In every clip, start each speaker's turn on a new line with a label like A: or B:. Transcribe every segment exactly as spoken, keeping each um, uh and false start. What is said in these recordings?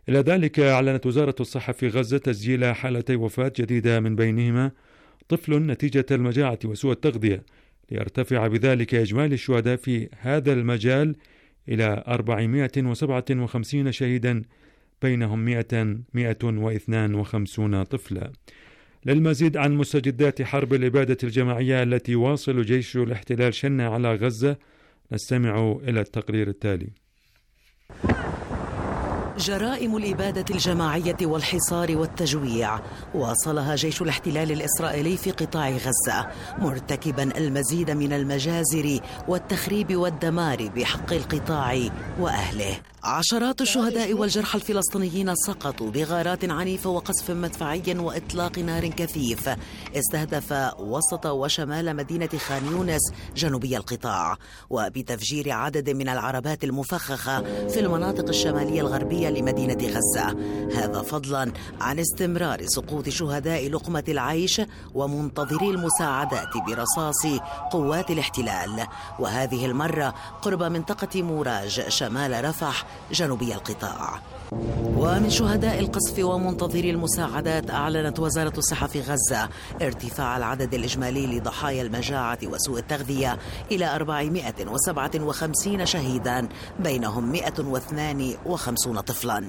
A: إلى ذلك أعلنت وزارة الصحة في غزة تسجيل حالتي وفاة جديدة من بينهما طفل نتيجة المجاعة وسوء التغذية، ليرتفع بذلك إجمالي الشهداء في هذا المجال إلى أربعمائة وسبعة وخمسين شهيدا، بينهم مئة واثنين وخمسين طفلا. للمزيد عن مستجدات حرب الإبادة الجماعية التي يواصل جيش الاحتلال شنها على غزة، نستمع إلى التقرير التالي.
B: جرائم الإبادة الجماعية والحصار والتجويع واصلها جيش الاحتلال الإسرائيلي في قطاع غزة، مرتكبا المزيد من المجازر والتخريب والدمار بحق القطاع وأهله. عشرات الشهداء والجرحى الفلسطينيين سقطوا بغارات عنيفة وقصف مدفعي وإطلاق نار كثيف استهدف وسط وشمال مدينة خان يونس جنوبي القطاع، وبتفجير عدد من العربات المفخخة في المناطق الشمالية الغربية لمدينة غزة، هذا فضلا عن استمرار سقوط شهداء لقمة العيش ومنتظري المساعدات برصاص قوات الاحتلال، وهذه المرة قرب منطقة موراج شمال رفح جنوبي القطاع. ومن شهداء القصف ومنتظري المساعدات أعلنت وزارة الصحة في غزة ارتفاع العدد الإجمالي لضحايا المجاعة وسوء التغذية إلى أربعمائة وسبعة وخمسين شهيدا، بينهم مئة واثنين وخمسين طفلا.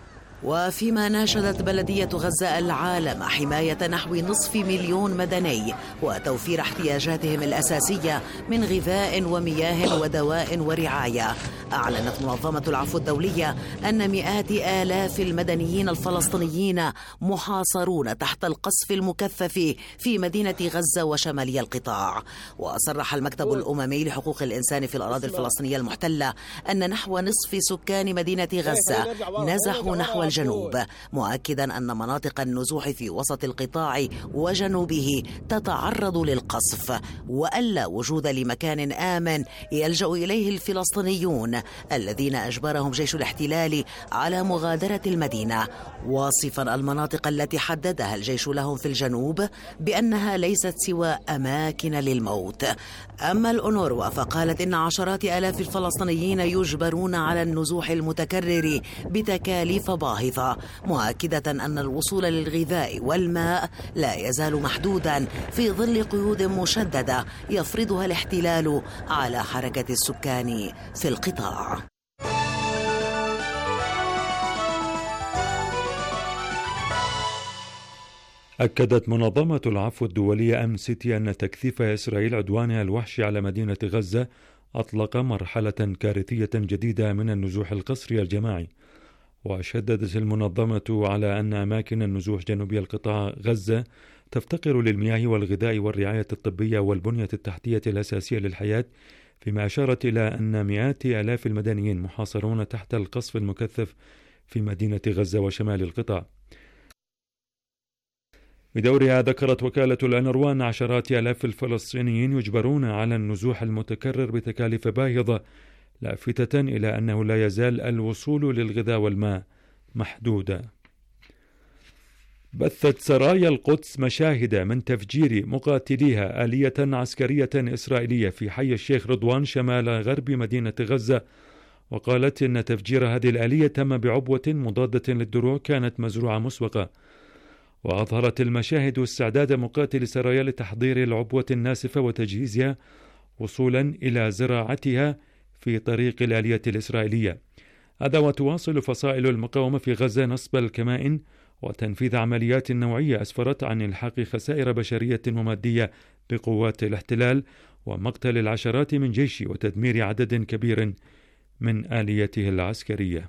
B: وفيما ناشدت بلدية غزة العالم حماية نحو نصف مليون مدني وتوفير احتياجاتهم الأساسية من غذاء ومياه ودواء ورعاية، أعلنت منظمة العفو الدولية أن مئات آلاف المدنيين الفلسطينيين محاصرون تحت القصف المكثف في مدينة غزة وشمالي القطاع. وصرح المكتب الأممي لحقوق الإنسان في الأراضي الفلسطينية المحتلة أن نحو نصف سكان مدينة غزة نزحوا نحو الجنوب، مؤكدا أن مناطق النزوح في وسط القطاع وجنوبه تتعرض للقصف، وألا وجود لمكان آمن يلجأ إليه الفلسطينيون الذين أجبرهم جيش الاحتلال على مغادرة المدينة، واصفا المناطق التي حددها الجيش لهم في الجنوب بأنها ليست سوى أماكن للموت. أما الأونروا فقالت إن عشرات آلاف الفلسطينيين يجبرون على النزوح المتكرر بتكاليف باهظة، مؤكدة أن الوصول للغذاء والماء لا يزال محدودا في ظل قيود مشددة يفرضها الاحتلال على حركة السكان في القطاع.
A: أكدت منظمة العفو الدولية أمسيتي أن تكثيف إسرائيل عدوانها الوحشي على مدينة غزة أطلق مرحلة كارثية جديدة من النزوح القسري الجماعي. وشددت المنظمة على أن أماكن النزوح جنوبي القطاع غزة تفتقر للمياه والغذاء والرعاية الطبية والبنية التحتية الأساسية للحياة، فيما أشارت إلى أن مئات آلاف المدنيين محاصرون تحت القصف المكثف في مدينة غزة وشمال القطاع. بدورها ذكرت وكالة الأونروا أن عشرات آلاف الفلسطينيين يجبرون على النزوح المتكرر بتكاليف باهظة، لافتة إلى أنه لا يزال الوصول للغذاء والماء محدودا. بثت سرايا القدس مشاهد من تفجير مقاتليها آلية عسكرية إسرائيلية في حي الشيخ رضوان شمال غرب مدينة غزة، وقالت إن تفجير هذه الآلية تم بعبوة مضادة للدروع كانت مزروعة مسبقة. وأظهرت المشاهد استعداد مقاتل سرايا لتحضير العبوة الناسفة وتجهيزها وصولا إلى زراعتها في طريق الآلية الإسرائيلية. هذا وتواصل فصائل المقاومة في غزة نصب الكمائن وتنفيذ عمليات نوعية أسفرت عن إلحاق خسائر بشرية ومادية بقوات الاحتلال ومقتل العشرات من جيشه وتدمير عدد كبير من آليته العسكرية.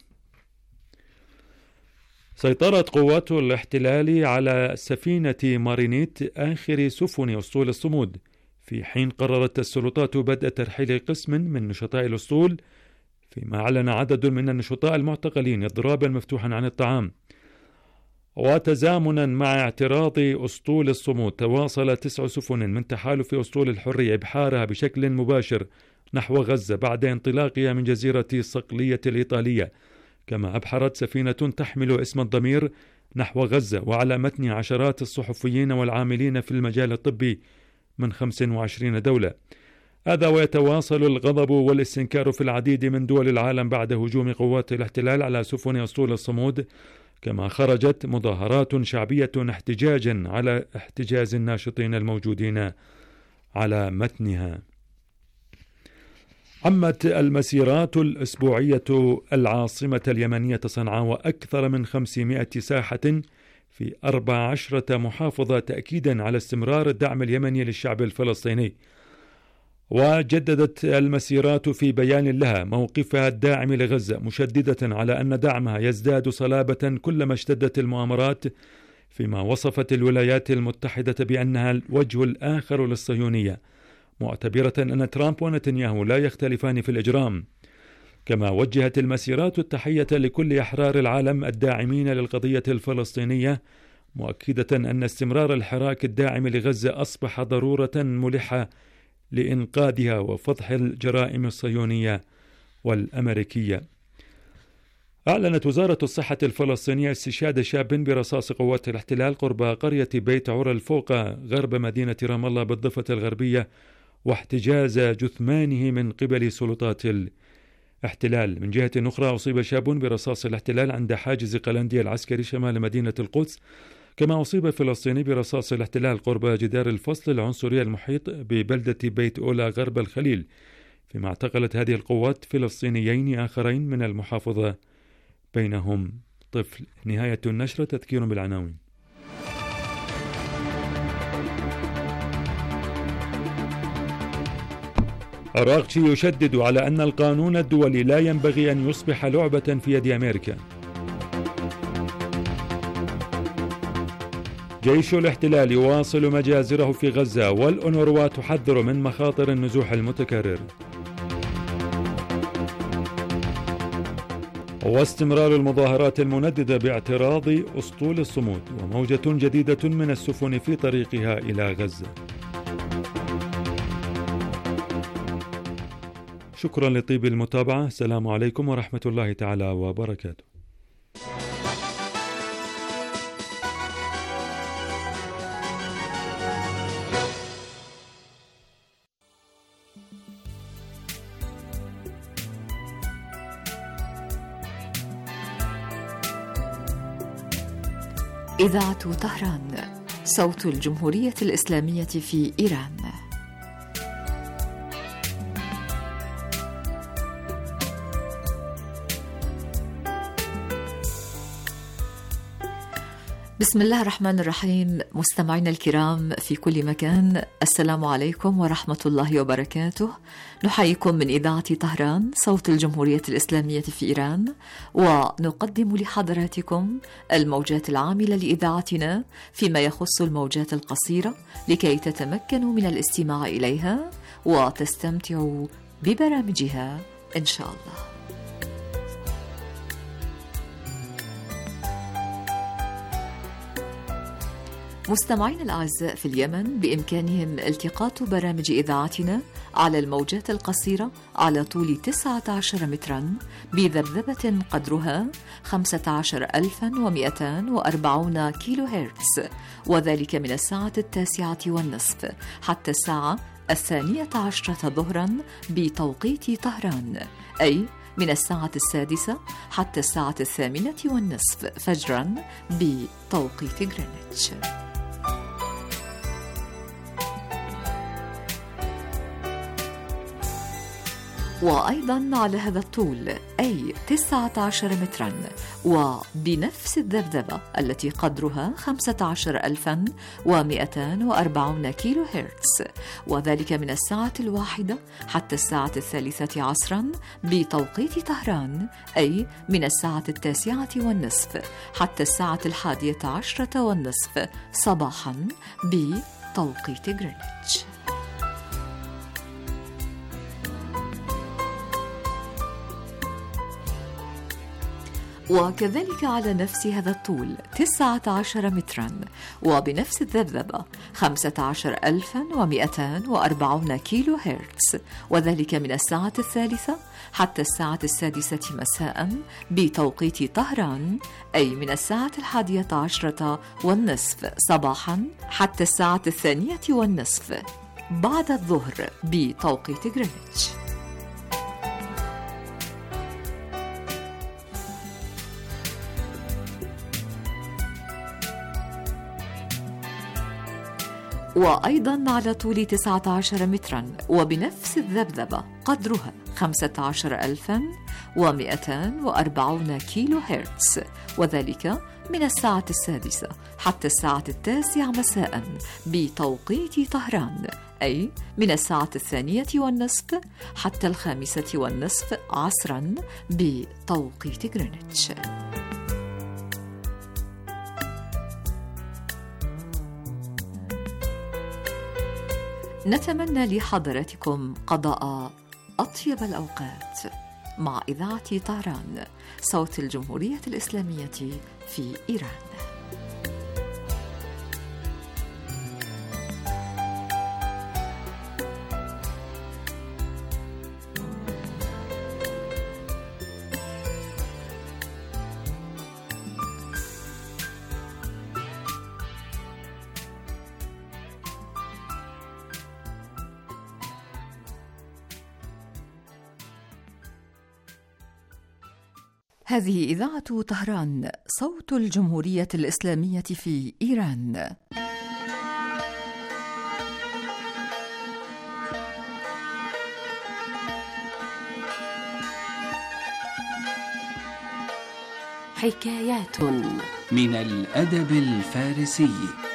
A: سيطرت قوات الاحتلال على سفينة مارينيت آخر سفن أسطول الصمود، في حين قررت السلطات بدء ترحيل قسم من نشطاء الأسطول، فيما أعلن عدد من النشطاء المعتقلين إضرابا مفتوحا عن الطعام. وتزامنا مع اعتراض أسطول الصمود، تواصل تسع سفن من تحالف أسطول الحرية إبحارها بشكل مباشر نحو غزة بعد انطلاقها من جزيرة صقلية الإيطالية، كما أبحرت سفينة تحمل اسم الضمير نحو غزة وعلى متن عشرات الصحفيين والعاملين في المجال الطبي من خمس وعشرين دولة. هذا ويتواصل الغضب والاستنكار في العديد من دول العالم بعد هجوم قوات الاحتلال على سفن أسطول الصمود، كما خرجت مظاهرات شعبية احتجاجا على احتجاز الناشطين الموجودين على متنها. عمت المسيرات الأسبوعية العاصمة اليمنية صنعاء وأكثر من خمسمائة ساحة في أربع عشرة محافظة تأكيدا على استمرار الدعم اليمني للشعب الفلسطيني. وجددت المسيرات في بيان لها موقفها الداعم لغزة، مشددة على أن دعمها يزداد صلابة كلما اشتدت المؤامرات، فيما وصفت الولايات المتحدة بأنها الوجه الآخر للصهيونية، معتبرة أن ترامب ونتنياهو لا يختلفان في الإجرام. كما وجهت المسيرات التحية لكل أحرار العالم الداعمين للقضية الفلسطينية، مؤكدة أن استمرار الحراك الداعم لغزة أصبح ضرورة ملحة لإنقاذها وفضح الجرائم الصهيونية والأمريكية. أعلنت وزارة الصحة الفلسطينية استشهاد شاب برصاص قوات الاحتلال قرب قرية بيت عرى الفوقة غرب مدينة رام الله بالضفة الغربية، واحتجاز جثمانه من قبل سلطات الاحتلال. من جهة أخرى أصيب شاب برصاص الاحتلال عند حاجز قلندية العسكري شمال مدينة القدس، كما أصيب فلسطيني برصاص الاحتلال قرب جدار الفصل العنصري المحيط ببلدة بيت أولا غرب الخليل، فيما اعتقلت هذه القوات فلسطينيين آخرين من المحافظة بينهم طفل. نهاية النشرة. تذكير بالعناوين. أراغشي يشدد على أن القانون الدولي لا ينبغي أن يصبح لعبة في يد أمريكا. جيش الاحتلال يواصل مجازره في غزة، والأونروا تحذر من مخاطر النزوح المتكرر. واستمرار المظاهرات المنددة باعتراض أسطول الصمود، وموجة جديدة من السفن في طريقها إلى غزة. شكرا لطيب المتابعة. السلام عليكم ورحمة الله تعالى وبركاته.
C: إذاعة طهران، صوت الجمهورية الإسلامية في إيران. بسم الله الرحمن الرحيم. مستمعينا الكرام في كل مكان، السلام عليكم ورحمة الله وبركاته. نحييكم من إذاعة طهران، صوت الجمهورية الإسلامية في إيران، ونقدم لحضراتكم الموجات العاملة لإذاعتنا فيما يخص الموجات القصيرة، لكي تتمكنوا من الاستماع إليها وتستمتعوا ببرامجها إن شاء الله. مستمعينا الأعزاء في اليمن بإمكانهم التقاط برامج إذاعتنا على الموجات القصيرة على طول تسعة عشر مترا بذبذبة قدرها خمسة عشر ألفا ومئتان وأربعين كيلو هرتز، وذلك من الساعة التاسعة والنصف حتى الساعة الثانية عشرة ظهرا بتوقيت طهران، أي من الساعة السادسة حتى الساعة الثامنة والنصف فجرا بتوقيت غرينتش. وأيضا على هذا الطول، أي تسعة عشر مترا، وبنفس الذبذبة التي قدرها خمسة عشر ألفا ومئتان وأربعين كيلو هرتز، وذلك من الساعة الواحدة حتى الساعة الثالثة عصرا بتوقيت طهران، أي من الساعة التاسعة والنصف حتى الساعة الحادية عشرة والنصف صباحا بتوقيت غرينتش. وكذلك على نفس هذا الطول تسعة عشر مترا، وبنفس الذبذبة خمسة عشر ألفا ومئتان وأربعين كيلو هرتز، وذلك من الساعة الثالثة حتى الساعة السادسة مساء بتوقيت طهران، أي من الساعة الحادية عشرة والنصف صباحا حتى الساعة الثانية والنصف بعد الظهر بتوقيت غرينتش. وأيضا على طول تسعة عشر مترا وبنفس الذبذبة قدرها خمسة عشر ألفا ومئتان وأربعون كيلو هرتز، وذلك من الساعة السادسة حتى الساعة التاسعة مساء بتوقيت طهران، أي من الساعة الثانية والنصف حتى الخامسة والنصف عصرا بتوقيت غرينتش. نتمنى لحضراتكم قضاء أطيب الأوقات مع إذاعة طهران، صوت الجمهورية الإسلامية في إيران. هذه إذاعة طهران، صوت الجمهورية الإسلامية في إيران.
D: حكايات من الأدب الفارسي.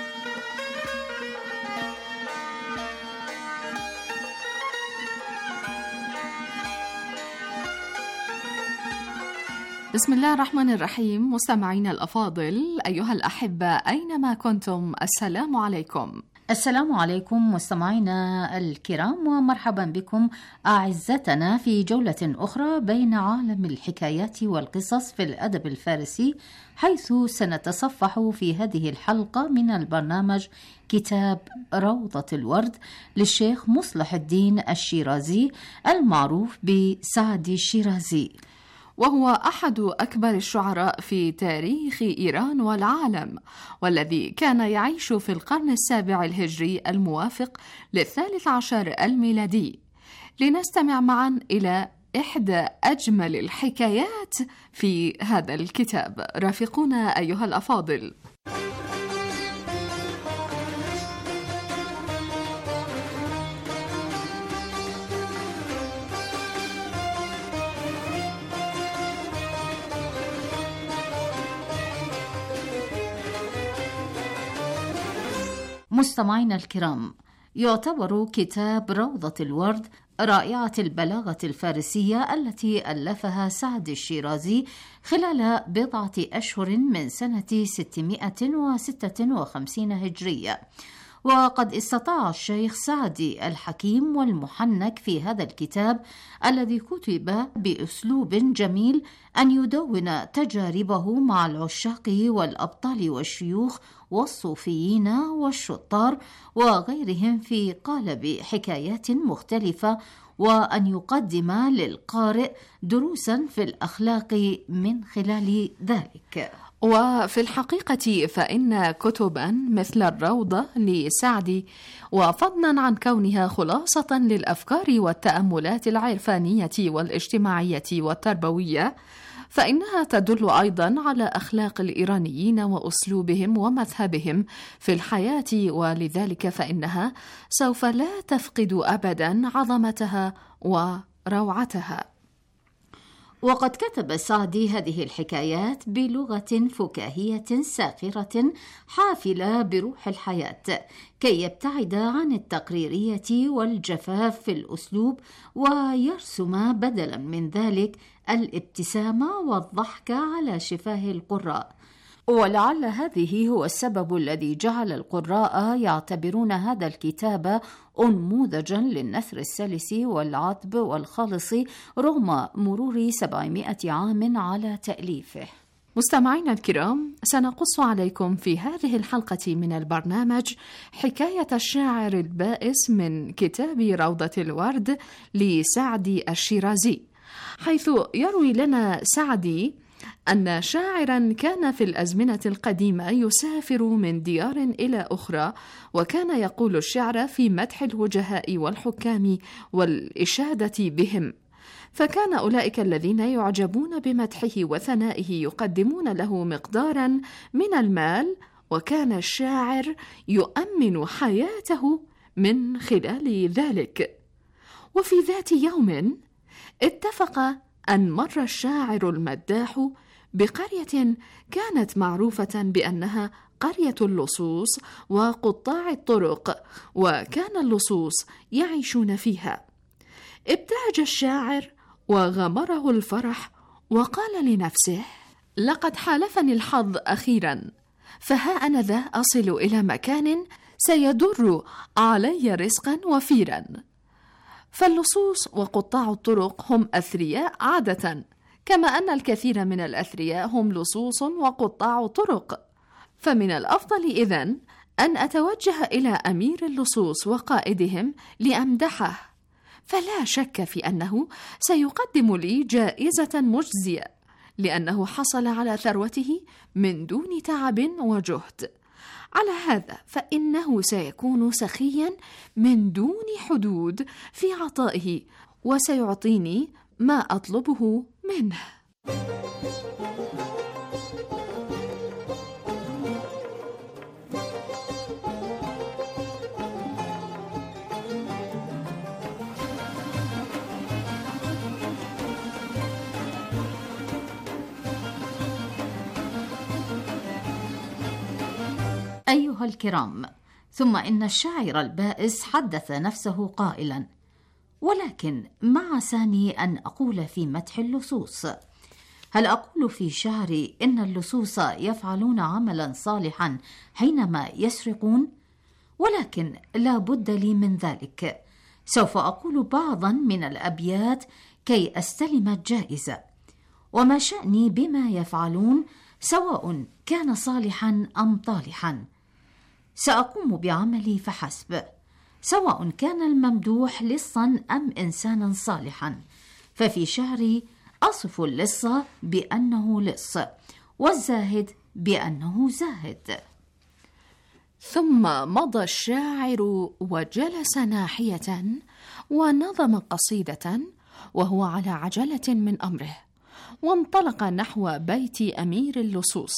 E: بسم الله الرحمن الرحيم. مستمعينا الأفاضل، أيها الأحبة أينما كنتم، السلام عليكم.
F: السلام عليكم مستمعينا الكرام، ومرحبا بكم أعزتنا في جولة أخرى بين عالم الحكايات والقصص في الأدب الفارسي، حيث سنتصفح في هذه الحلقة من البرنامج كتاب روضة الورد للشيخ مصلح الدين الشيرازي المعروف بسعدي الشيرازي،
E: وهو أحد أكبر الشعراء في تاريخ إيران والعالم، والذي كان يعيش في القرن السابع الهجري الموافق للثالث عشر الميلادي. لنستمع معا إلى إحدى أجمل الحكايات في هذا الكتاب. رافقونا أيها الأفاضل.
F: مستمعينا الكرام، يعتبر كتاب روضة الورد رائعة البلاغة الفارسية التي ألفها سعدي الشيرازي خلال بضعة أشهر من سنة ستمائة وستة وخمسين هجرية. وقد استطاع الشيخ سعدي الحكيم والمحنك في هذا الكتاب الذي كتب بأسلوب جميل أن يدون تجاربه مع العشاق والأبطال والشيوخ والصوفيين والشطار وغيرهم في قالب حكايات مختلفة، وأن يقدم للقارئ دروسا في الأخلاق من خلال ذلك.
E: وفي الحقيقة فإن كتبا مثل الروضة لسعدي، وفضلا عن كونها خلاصة للأفكار والتأملات العرفانية والاجتماعية والتربوية، فإنها تدل أيضا على أخلاق الإيرانيين وأسلوبهم ومذهبهم في الحياة، ولذلك فإنها سوف لا تفقد أبدا عظمتها وروعتها.
F: وقد كتب سعدي هذه الحكايات بلغة فكاهية ساخرة حافلة بروح الحياة، كي يبتعد عن التقريرية والجفاف في الأسلوب، ويرسم بدلا من ذلك الابتسامة والضحك على شفاه القراء. ولعل هذه هو السبب الذي جعل القراء يعتبرون هذا الكتاب أنموذجا للنثر السلس والعذب والخالص رغم مرور سبعمائة عام على تأليفه.
E: مستمعينا الكرام، سنقص عليكم في هذه الحلقة من البرنامج حكاية الشاعر البائس من كتاب روضة الورد لسعدي الشيرازي، حيث يروي لنا سعدي أن شاعرا كان في الأزمنة القديمة يسافر من ديار إلى أخرى، وكان يقول الشعر في مدح الوجهاء والحكام والإشادة بهم، فكان أولئك الذين يعجبون بمدحه وثنائه يقدمون له مقدارا من المال، وكان الشاعر يؤمن حياته من خلال ذلك. وفي ذات يوم اتفق أن مر الشاعر المداح بقرية كانت معروفة بأنها قرية اللصوص وقطاع الطرق، وكان اللصوص يعيشون فيها. ابتهج الشاعر وغمره الفرح وقال لنفسه: لقد حالفني الحظ أخيرا، فها أنا ذا أصل إلى مكان سيدر علي رزقا وفيرا. فاللصوص وقطاع الطرق هم أثرياء عادة، كما أن الكثير من الأثرياء هم لصوص وقطاع طرق، فمن الأفضل إذن أن أتوجه إلى أمير اللصوص وقائدهم لأمدحه، فلا شك في أنه سيقدم لي جائزة مجزية، لأنه حصل على ثروته من دون تعب وجهد. على هذا فإنه سيكون سخيا من دون حدود في عطائه، وسيعطيني ما أطلبه منه.
F: أيها الكرام، ثم إن الشاعر البائس حدث نفسه قائلا: ولكن ما عساني أن أقول في مدح اللصوص؟ هل أقول في شعري إن اللصوص يفعلون عملا صالحا حينما يسرقون؟ ولكن لا بد لي من ذلك، سوف أقول بعضا من الأبيات كي أستلم الجائزة. وما شأني بما يفعلون سواء كان صالحا أم طالحا، سأقوم بعملي فحسب، سواء كان الممدوح لصا أم إنسانا صالحا. ففي شعري أصف اللص بأنه لص، والزاهد بأنه زاهد.
E: ثم مضى الشاعر وجلس ناحية ونظم قصيدة وهو على عجلة من أمره، وانطلق نحو بيت أمير اللصوص،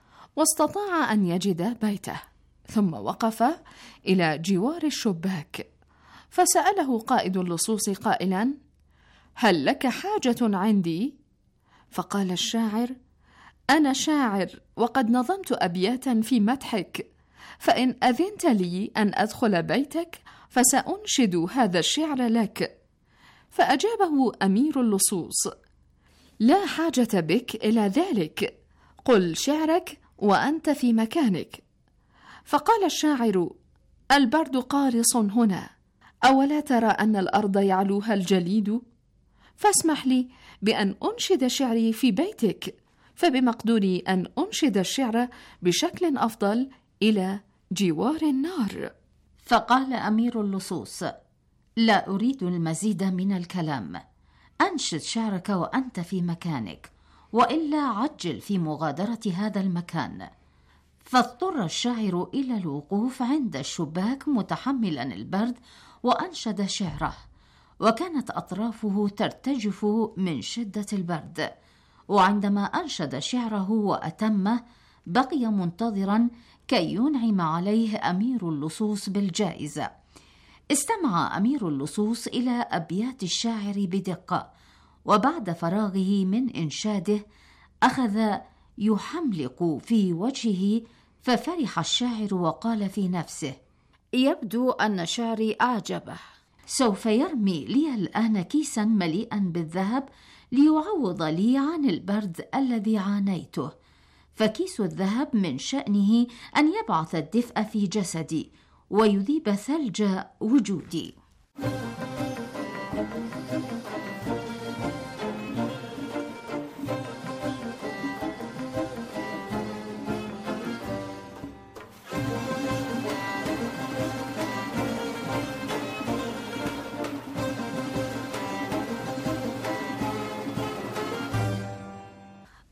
E: واستطاع أن يجد بيته، ثم وقف إلى جوار الشباك، فسأله قائد اللصوص قائلا: هل لك حاجة عندي؟ فقال الشاعر: أنا شاعر وقد نظمت أبياتا في مدحك، فإن أذنت لي أن أدخل بيتك فسأنشد هذا الشعر لك. فأجابه أمير اللصوص: لا حاجة بك إلى ذلك، قل شعرك وأنت في مكانك. فقال الشاعر: البرد قارص هنا، أولا ترى أن الأرض يعلوها الجليد؟ فاسمح لي بأن أنشد شعري في بيتك، فبمقدوري أن أنشد الشعر بشكل أفضل إلى جوار النار.
F: فقال أمير اللصوص: لا أريد المزيد من الكلام، أنشد شعرك وأنت في مكانك، وإلا عجل في مغادرة هذا المكان. فاضطر الشاعر إلى الوقوف عند الشباك متحملا البرد، وأنشد شعره، وكانت أطرافه ترتجف من شدة البرد. وعندما أنشد شعره وأتمه بقي منتظرا كي ينعم عليه أمير اللصوص بالجائزة. استمع أمير اللصوص إلى أبيات الشاعر بدقة، وبعد فراغه من إنشاده أخذ يحملق في وجهه، ففرح الشاعر وقال في نفسه: يبدو أن شعري أعجبه، سوف يرمي لي الآن كيسا مليئا بالذهب ليعوض لي عن البرد الذي عانيته، فكيس الذهب من شأنه أن يبعث الدفء في جسدي ويذيب ثلج وجودي.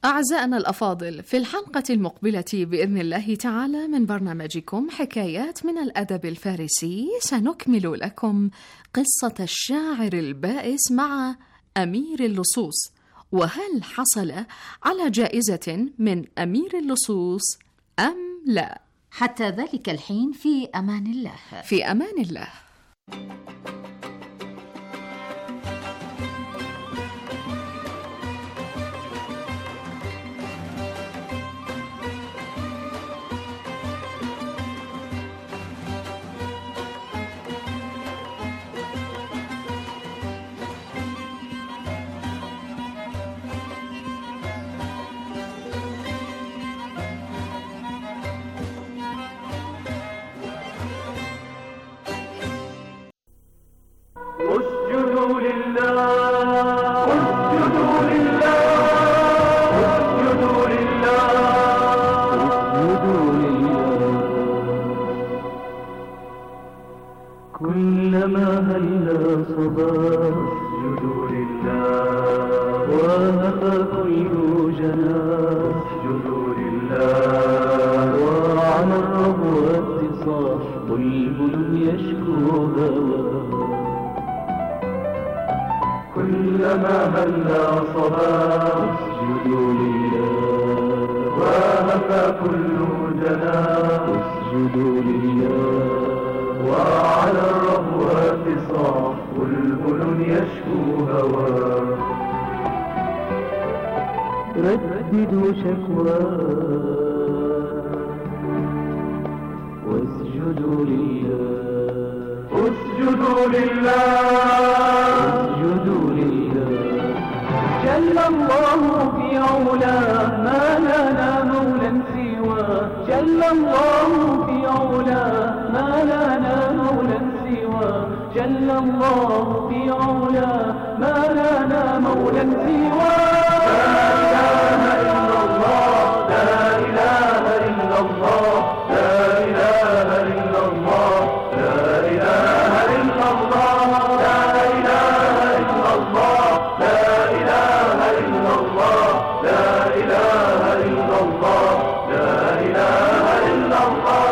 E: أعزائنا الأفاضل، في الحلقة المقبلة بإذن الله تعالى من برنامجكم حكايات من الأدب الفارسي سنكمل لكم قصة الشاعر البائس مع أمير اللصوص، وهل حصل على جائزة من أمير اللصوص أم لا؟
F: حتى ذلك الحين في أمان الله.
E: في أمان الله.
G: اسجدوا لله اسجدوا لله اسجدوا لله اسجدوا لله كلما هلا صباح اسجدوا لله وهفى كل جناح اسجدوا لله وعلى الربوة صاح بلبل يشكو هواه كلما هلا صباح اسجدوا لله وهفى كل جناح اسجدوا لله وعلى الربوة صاح بلبل يشكو هواه رددوا شكواه واسجدوا لله اسجدوا لله اسجدوا لله جل الله في علاه ما لنا مولا سواه جل الله في علاه ما لنا مولا سواه جل الله في علاه ما لنا مولا سواه لا إله إلا الله لا إله إلا الله لا إله إلا الله لا إله إلا الله لا إله إلا الله لا إله إلا الله لا إله إلا الله لا إله إلا الله.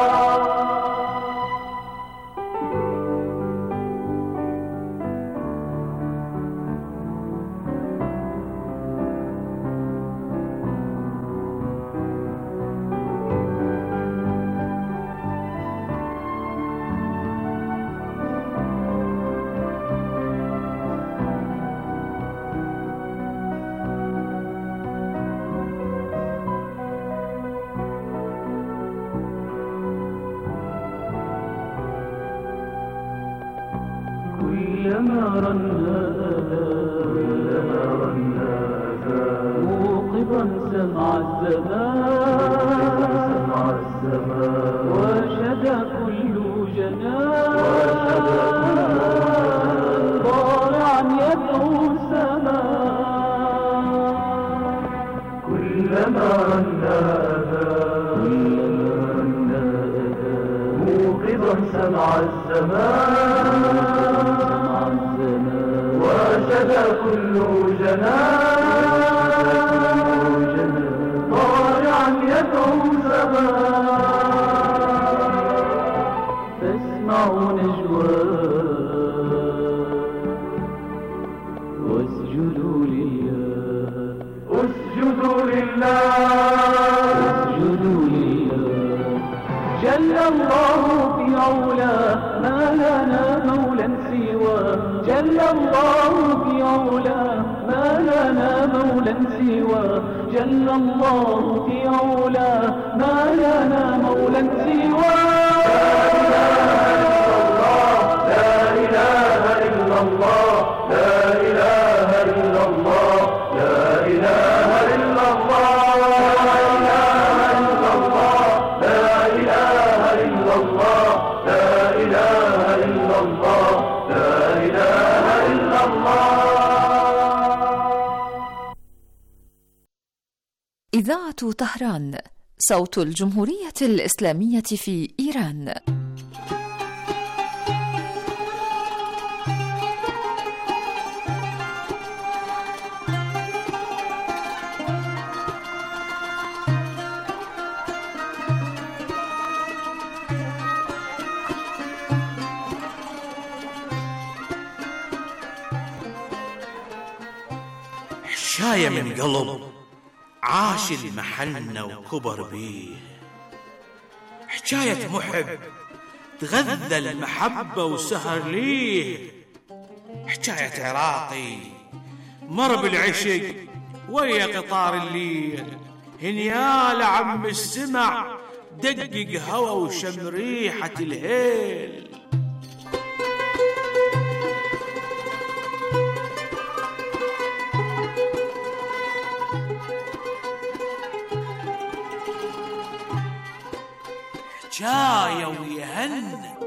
G: كلما رنا كلما رنا موقظا سمع الزمان سمع الزمان وشدى كل جنان ضارعا يدعو السماء كلما رنا كلما رنا موقظا سمع الزمان وشدى كل جنان ضارعا يدعو سماء تسمعوا نجواه واسجدوا لله اسجدوا لله اسجدوا لله جل الله في علاه ما لنا مولا سواه جل الله في علاه ما لنا مولا سواه جل الله في علاه ما لنا مولا سواه لا إله إلا الله لا إله إلا الله لا إله إلا الله لا إله إلا الله لا إله إلا الله لا إله إلا الله لا إله إلا الله.
C: إذاعة طهران، صوت الجمهورية الإسلامية في إيران.
H: حجاية من قلب عاش المحنة وكبر بيه، حجاية محب تغذى المحبة وسهر ليه، حجاية عراقي مر بالعشق ويا قطار الليل، هنيال عم السمع دقق هوى وشم ريحة الهيل. حجاية ويهن.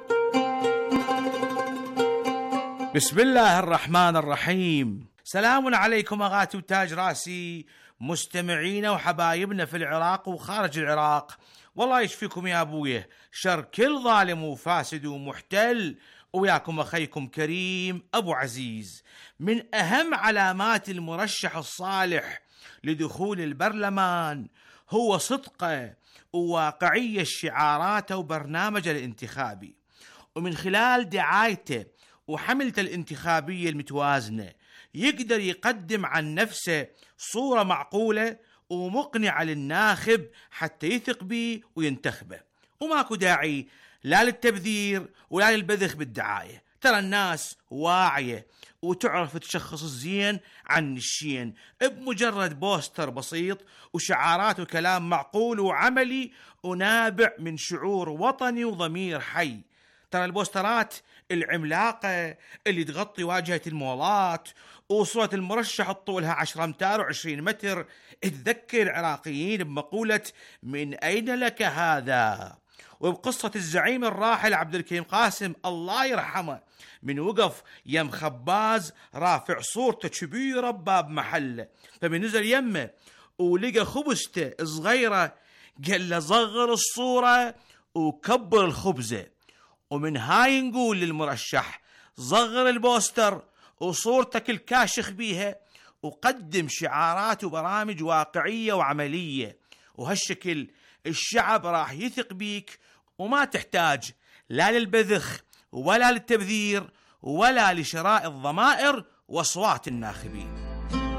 H: بسم الله الرحمن الرحيم. سلام عليكم أغاتي وتاج راسي مستمعينا وحبايبنا في العراق وخارج العراق، والله يشفيكم يا أبويه شر كل ظالم وفاسد ومحتل، وياكم أخيكم كريم أبو عزيز. من أهم علامات المرشح الصالح لدخول البرلمان هو صدقه وواقعية شعاراته وبرنامجه الانتخابي، ومن خلال دعايته وحملته الانتخابية المتوازنة يقدر يقدم عن نفسه صورة معقولة ومقنعة للناخب حتى يثق به وينتخبه، وماكو داعي لا للتبذير ولا للبذخ بالدعاية. ترى الناس واعية وتعرف تشخص الزين عن الشين بمجرد بوستر بسيط وشعارات وكلام معقول وعملي ونابع من شعور وطني وضمير حي. ترى البوسترات العملاقة اللي تغطي واجهة المولات وصورة المرشح طولها عشرة أمتار وعشرين متر تذكر العراقيين بمقولة من أين لك هذا، وبقصة الزعيم الراحل عبد الكريم قاسم الله يرحمه من وقف يم خباز رافع صورته كبيرة بباب محله، فبنزل يمه ولقى خبزته صغيرة قال له صغر الصورة وكبر الخبزة. ومن هاي نقول للمرشح صغر البوستر وصورتك الكاشخ بيها وقدم شعارات وبرامج واقعية وعملية، وهالشكل الشعب راح يثق بيك وما تحتاج لا للبذخ ولا للتبذير ولا لشراء الضمائر واصوات الناخبين.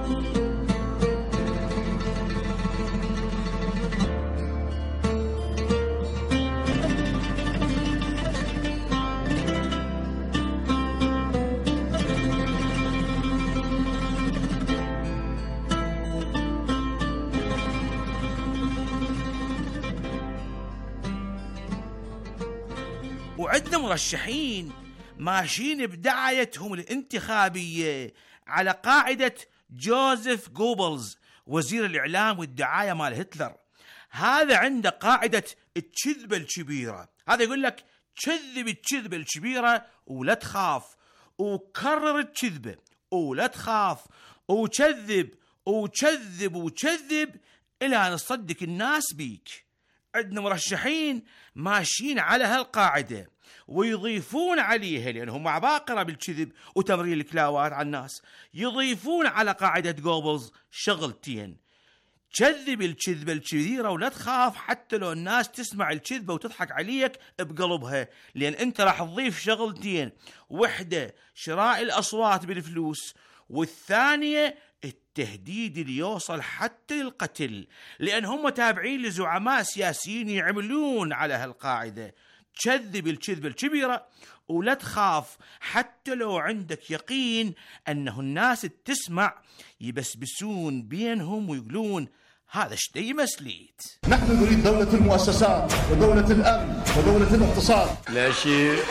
H: وعندنا مرشحين ماشيين بدعايتهم الانتخابية على قاعدة جوزيف جوبلز وزير الإعلام والدعاية مال هتلر. هذا عنده قاعدة الكذبة الكبيرة، هذا يقول لك كذب الكذبة الكبيرة ولا تخاف، وكرر الكذبة ولا تخاف، وكذب وكذب وكذب إلى أن تصدق الناس بيك. عندنا مرشحين ماشيين على هالقاعدة ويضيفون عليها لأنهم عباقرة بالكذب وتمرير الكلاوات على الناس، يضيفون على قاعدة جوبلز شغلتين: كذب الكذبة الكبيرة ولا تخاف حتى لو الناس تسمع الكذبة وتضحك عليك بقلبها، لأن أنت راح تضيف شغلتين: وحدة شراء الأصوات بالفلوس، والثانية التهديد اللي يوصل حتى للقتل، لأن هم تابعين لزعماء سياسيين يعملون على هالقاعدة: كذب الكذبة الكبيرة ولا تخاف حتى لو عندك يقين أنه الناس تسمع يبسبسون بينهم ويقولون هذا شتي مسليت.
I: نحن نريد دولة المؤسسات ودولة الأمن ودولة الاقتصاد.
H: لا شيء.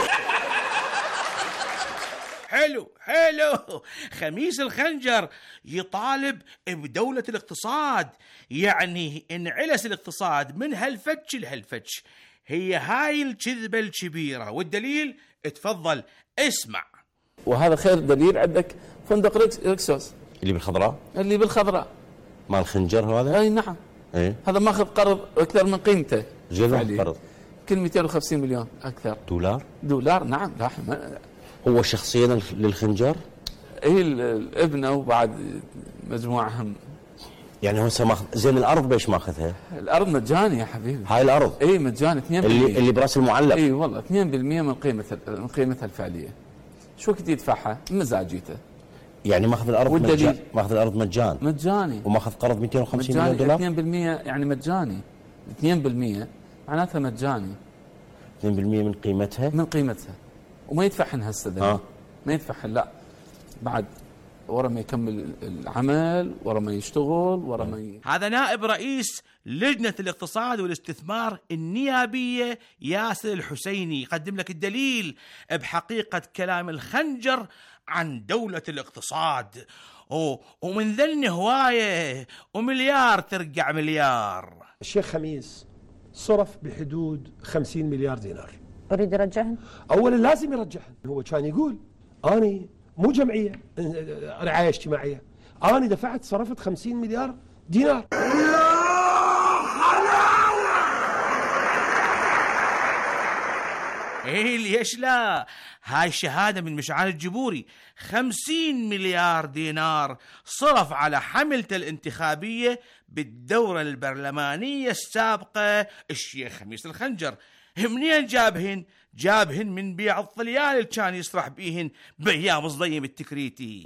H: حلو حلو. خميس الخنجر يطالب بدولة الاقتصاد، يعني انعلس الاقتصاد من هالفتش لهالفتش. هي هاي الكذبة الكبيرة، والدليل اتفضل اسمع.
J: وهذا خير دليل عندك فندق ريكسوس
K: اللي بالخضراء،
J: اللي بالخضراء
K: مال الخنجر هذا.
J: اي نعم.
K: ايه
J: هذا ماخذ قرض اكثر من قيمته.
K: جد قرض
J: كل مئتين وخمسين مليون اكثر.
K: دولار
J: دولار نعم. لا
K: هو شخصيا للخنجر.
J: اي الابنه وبعد مجموعهم.
K: يعني هو ماخذ زين. الارض بيش ماخذها؟
J: الارض مجاني يا حبيبي.
K: هاي الارض
J: اي مجاني اثنين بالمئة
K: اللي اللي براس المعلق.
J: اي والله اثنين بالمئة من قيمه من قيمتها الفعليه. شو وقت يدفعها؟ مزاجيته.
K: يعني ماخذ الارض مجاني، ماخذ الارض مجان
J: مجاني
K: وماخذ قرض مئتين وخمسين مليون دولار.
J: اثنين بالمئة يعني مجاني، اثنين بالمئة معناتها مجاني،
K: اثنين بالمئة من قيمتها
J: من قيمتها وما يدفعن هسه آه. ما يدفعن، لا بعد ورا ما يكمل العمل، ورا ما يشتغل، ورا ما ي...
H: هذا نائب رئيس لجنة الاقتصاد والاستثمار النيابية ياسر الحسيني يقدم لك الدليل بحقيقة كلام الخنجر عن دولة الاقتصاد. ومن ذن هواية ومليار ترجع مليار.
L: الشيخ خميس صرف بحدود خمسين مليار دينار.
M: أريد أرجعهن.
L: أولا لازم يرجعهن. هو كان يقول أنا مو جمعية رعاية اجتماعية، أنا دفعت صرفت خمسين مليار دينار.
H: ايه ليش لا؟ هاي شهادة من مشعل الجبوري، خمسين مليار دينار صرف على حملته الانتخابية بالدورة البرلمانية السابقة الشيخ خميس الخنجر. منين جابهن؟ جابهن من بيع الطليان اللي كان يسرح بيهن بأيام الصديم التكريتي.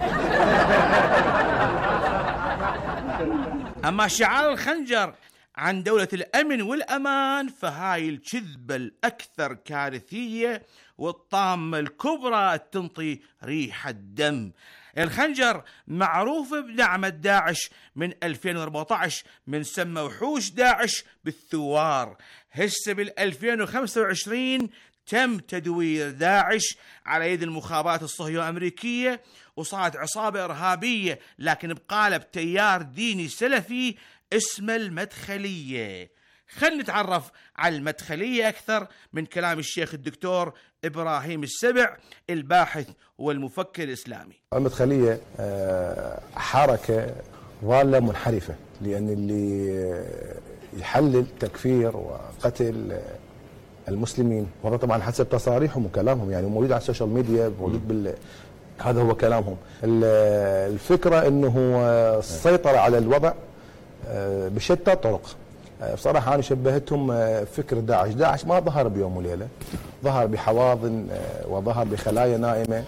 H: أما شعار الخنجر عن دولة الأمن والأمان فهاي الكذبة الأكثر كارثية والطامة الكبرى تنطي ريحة دم. الخنجر معروف بدعم داعش من ألفين وأربعة عشر، من سمى وحوش داعش بالثوار. هسه بالألفين وخمسة وعشرين تم تدوير داعش على يد المخابرات الصهيونية الأمريكية وصارت عصابة إرهابية لكن بقالب تيار ديني سلفي اسمه المدخلية. خلينا نتعرف على المدخلية أكثر من كلام الشيخ الدكتور إبراهيم السبع الباحث والمفكر الإسلامي.
N: المدخلية حركة ضالة منحرفة، لأن اللي يحلل تكفير وقتل المسلمين، وهذا طبعا حسب تصاريحهم وكلامهم، يعني موجود على السوشيال ميديا، موجود بال هذا هو كلامهم. الفكرة أنه السيطرة على الوضع بشتى الطرق. بصراحة أنا شبهتهم فكر داعش. داعش ما ظهر بيوم وليلة، ظهر بحواضن وظهر بخلايا نائمة.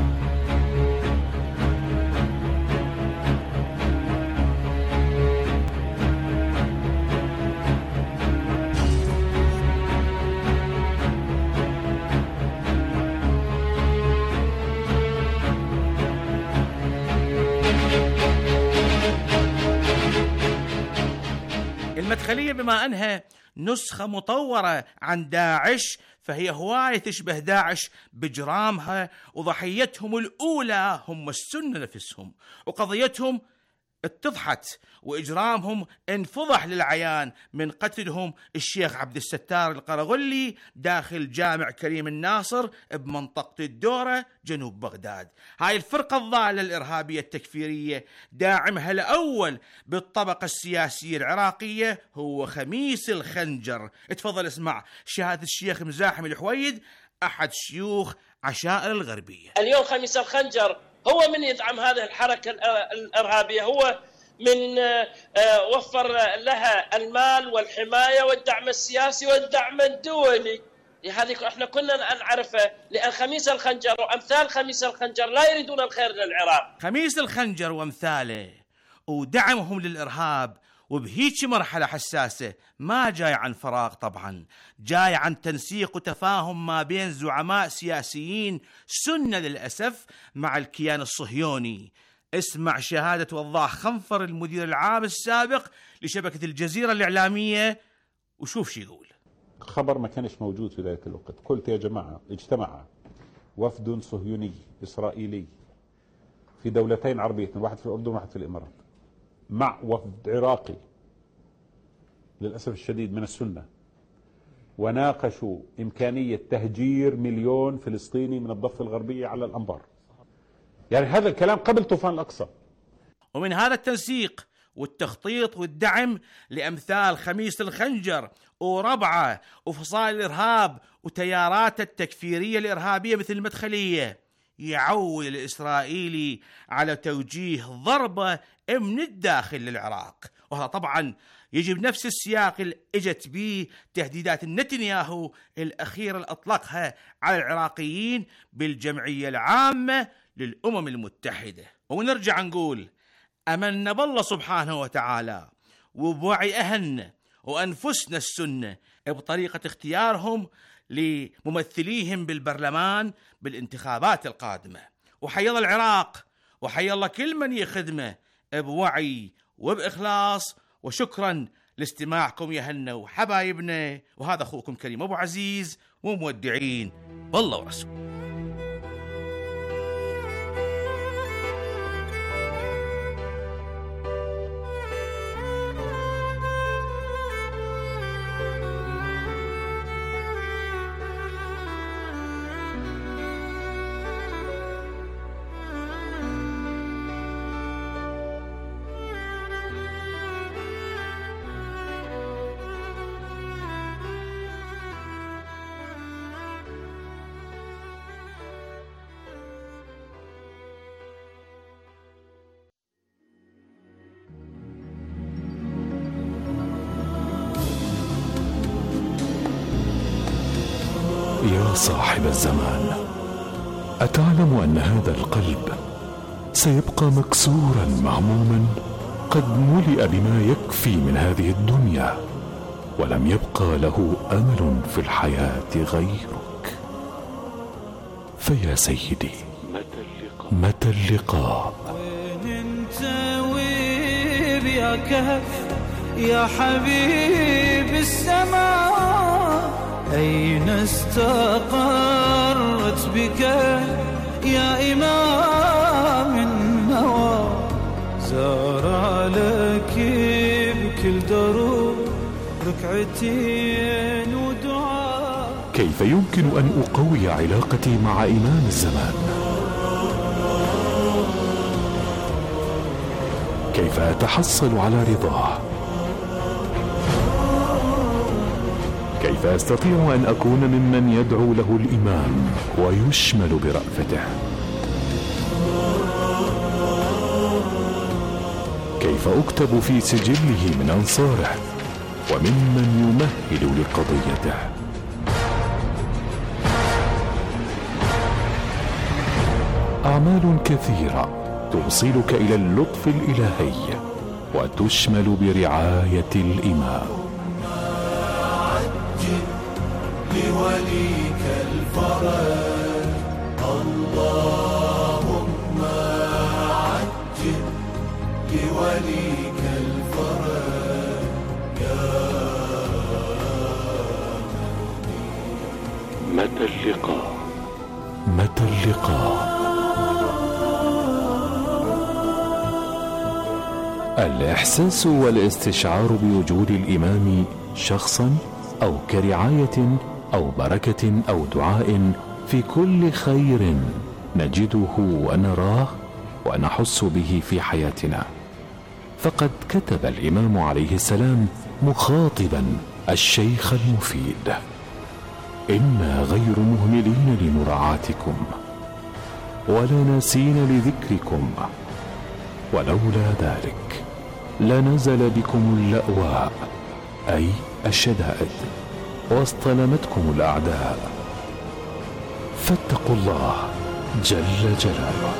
H: المدخلية بما أنها نسخة مطورة عن داعش فهي هواية تشبه داعش بجرامها، وضحيتهم الأولى هم السنة نفسهم، وقضيتهم اتضحت وإجرامهم انفضح للعيان من قتلهم الشيخ عبد الستار القرغلي داخل جامع كريم الناصر بمنطقة الدورة جنوب بغداد. هاي الفرقة الضالة الإرهابية التكفيرية داعمها الأول بالطبقة السياسية العراقية هو خميس الخنجر. اتفضل اسمع شهادة الشيخ مزاحم الحويد أحد شيوخ عشائر الغربية.
O: اليوم خميس الخنجر هو من يدعم هذه الحركة الإرهابية، هو من وفر لها المال والحماية والدعم السياسي والدعم الدولي. لهذه احنا كنا نعرفه، لأن خميس الخنجر وأمثال خميس الخنجر لا يريدون الخير للعراق.
H: خميس الخنجر وأمثاله ودعمهم للإرهاب وبهيك مرحلة حساسة ما جاي عن فراغ، طبعا جاي عن تنسيق وتفاهم ما بين زعماء سياسيين سنة للأسف مع الكيان الصهيوني. اسمع شهادة وضاح خنفر المدير العام السابق لشبكة الجزيرة الإعلامية وشوف شو يقول.
P: خبر ما كانش موجود في ذلك الوقت. قلت يا جماعة اجتمع وفد صهيوني إسرائيلي في دولتين عربيتين، واحد في الأردن وواحد في الإمارات، مع وفد عراقي للأسف الشديد من السنة، وناقشوا إمكانية تهجير مليون فلسطيني من الضفة الغربية على الأنبار. يعني هذا الكلام قبل طوفان الأقصى.
H: ومن هذا التنسيق والتخطيط والدعم لأمثال خميس الخنجر وربعة وفصائل الإرهاب وتيارات التكفيرية الإرهابية مثل المدخلية يعول الإسرائيلي على توجيه ضربة من الداخل للعراق. وهذا طبعا يجي بنفس السياق اللي اجت به تهديدات نتنياهو الأخيرة اللي أطلقها على العراقيين بالجمعية العامة للأمم المتحدة. ونرجع نقول أمنا بالله سبحانه وتعالى وبوعي أهلنا وأنفسنا السنة بطريقة اختيارهم لممثليهم بالبرلمان بالانتخابات القادمة. وحي الله العراق وحي الله كل من يخدمه بوعي وبإخلاص. وشكرا لاستماعكم يا هنا وحبايبنا، وهذا أخوكم كريم أبو عزيز ومودعين بالله ورسوله.
M: يا صاحب الزمان، أتعلم أن هذا القلب سيبقى مكسورا مهموما قد ملئ بما يكفي من هذه الدنيا، ولم يبقى له أمل في الحياة غيرك. فيا سيدي، متى اللقاء؟
Q: وين انت وين يا كهف يا حبيب السماء؟ أين استقرت بك يا إمام النوى؟ زار لك بكل دروب ركعتين ودعاء.
M: كيف يمكن أن أقوي علاقتي مع إمام الزمان؟ كيف أتحصل على رضاه؟ كيف أستطيع أن أكون ممن يدعو له الإمام ويشمل برأفته؟ كيف أكتب في سجله من أنصاره وممن يمهل لقضيته؟ أعمال كثيرة توصلك إلى اللطف الإلهي وتشمل برعاية الإمام.
Q: لوليك الفرج اللهم عجل لوليك الفرج يا
M: متى اللقاء؟ متى اللقاء؟ الإحساس والاستشعار بوجود الإمام شخصا أو كرعاية أو بركة أو دعاء في كل خير نجده ونراه ونحس به في حياتنا. فقد كتب الإمام عليه السلام مخاطبا الشيخ المفيد: إنا غير مهملين لمراعاتكم ولا ناسين لذكركم، ولولا ذلك لنزل بكم اللأواء أي الشدائد واصطلمتكم الأعداء، فاتقوا الله جل جلاله.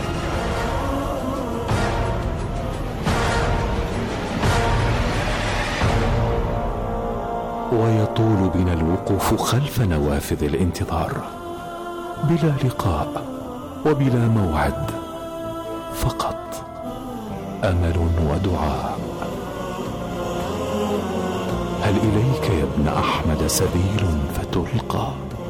M: ويطول بنا الوقوف خلف نوافذ الانتظار بلا لقاء وبلا موعد، فقط أمل ودعاء. هل إليك يا ابن أحمد سبيل فتلقى؟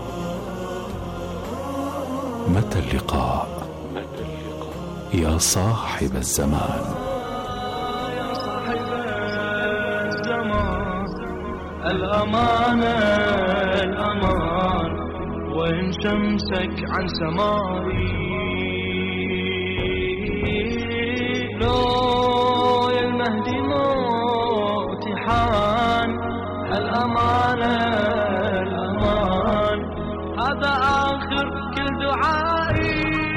M: متى اللقاء؟ يا صاحب الزمان.
Q: يا صاحب الزمان، الأمانة الأمان، وإن شمسك عن سمائي لو يا المهدي موتي حان. الأمانة الأمان، هذا آخر كل دعائي.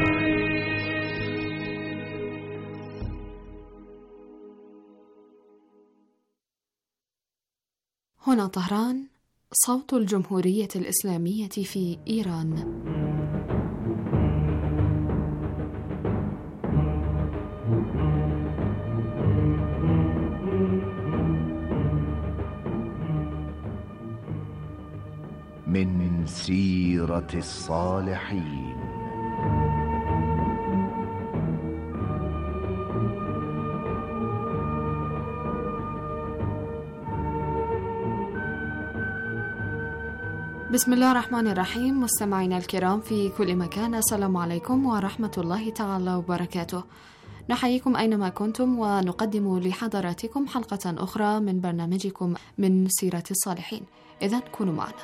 E: هنا طهران، صوت الجمهورية الإسلامية في إيران.
R: من سيرة الصالحين.
S: بسم الله الرحمن الرحيم. مستمعينا الكرام في كل مكان، السلام عليكم ورحمة الله تعالى وبركاته. نحييكم أينما كنتم ونقدم لحضراتكم حلقة أخرى من برنامجكم من سيرة الصالحين، إذن كونوا معنا.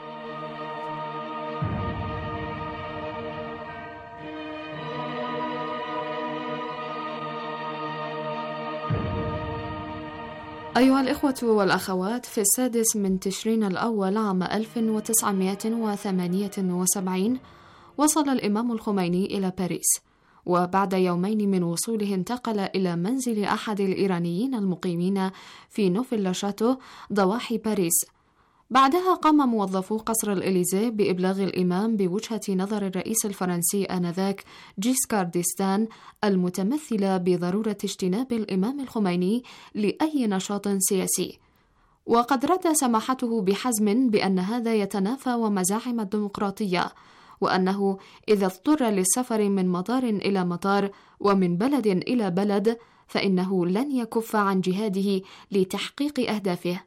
S: أيها الإخوة والأخوات، في السادس من تشرين الأول عام ألف وتسعمائة وثمانية وسبعين وصل الإمام الخميني إلى باريس، وبعد يومين من وصوله انتقل إلى منزل أحد الإيرانيين المقيمين في نوفل شاتو ضواحي باريس. بعدها قام موظفو قصر الإليزيه بإبلاغ الإمام بوجهة نظر الرئيس الفرنسي آنذاك جيسكار ديستان المتمثلة بضرورة اجتناب الإمام الخميني لأي نشاط سياسي، وقد رد سماحته بحزم بأن هذا يتنافى ومزاعم الديمقراطية، وأنه إذا اضطر للسفر من مطار إلى مطار ومن بلد إلى بلد فإنه لن يكف عن جهاده لتحقيق أهدافه.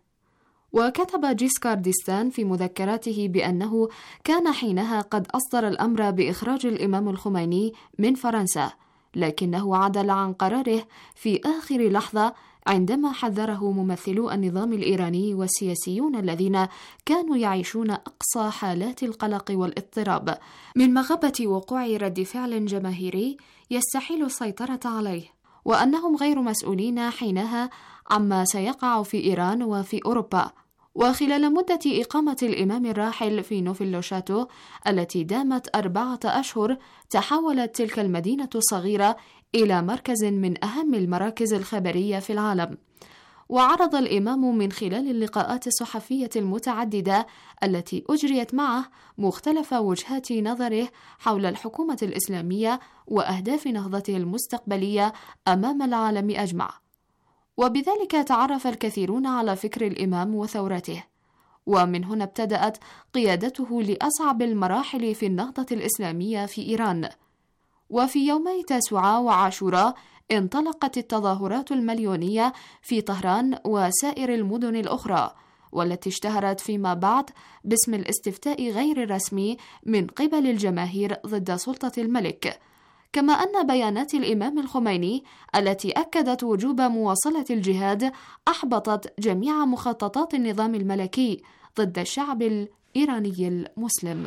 S: وكتب جيسكار ديستان في مذكراته بأنه كان حينها قد أصدر الأمر بإخراج الإمام الخميني من فرنسا، لكنه عدل عن قراره في آخر لحظة عندما حذره ممثلو النظام الإيراني والسياسيون الذين كانوا يعيشون أقصى حالات القلق والاضطراب من مغبة وقوع رد فعل جماهيري يستحيل السيطرة عليه، وأنهم غير مسؤولين حينها عما سيقع في إيران وفي أوروبا. وخلال مدة إقامة الإمام الراحل في نوفل شاتو التي دامت أربعة أشهر، تحولت تلك المدينة الصغيرة إلى مركز من أهم المراكز الخبرية في العالم. وعرض الإمام من خلال اللقاءات الصحفية المتعددة التي أجريت معه مختلف وجهات نظره حول الحكومة الإسلامية وأهداف نهضته المستقبلية أمام العالم أجمع، وبذلك تعرف الكثيرون على فكر الإمام وثورته، ومن هنا ابتدأت قيادته لأصعب المراحل في النهضة الإسلامية في إيران. وفي يومي تاسوعاء وعاشوراء انطلقت التظاهرات المليونية في طهران وسائر المدن الأخرى، والتي اشتهرت فيما بعد باسم الاستفتاء غير الرسمي من قبل الجماهير ضد سلطة الملك. كما أن بيانات الإمام الخميني التي أكدت وجوب مواصلة الجهاد أحبطت جميع مخططات النظام الملكي ضد الشعب الإيراني المسلم.